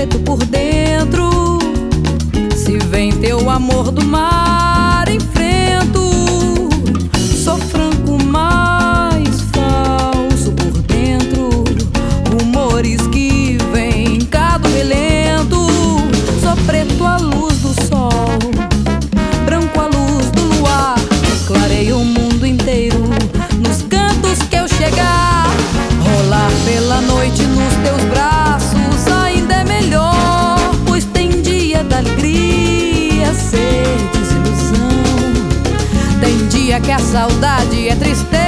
preto por dentro. Se vem teu amor do mar, enfrento. Sou franco, mais falso por dentro. Rumores que vêm cá do relento. Sou preto à luz do sol, branco à luz do luar. Clareio o mundo inteiro nos cantos que eu chegar. Rolar pela noite nos teus braços ainda é melhor, pois tem dia da alegria ser desilusão. Tem dia que a saudade é tristeza.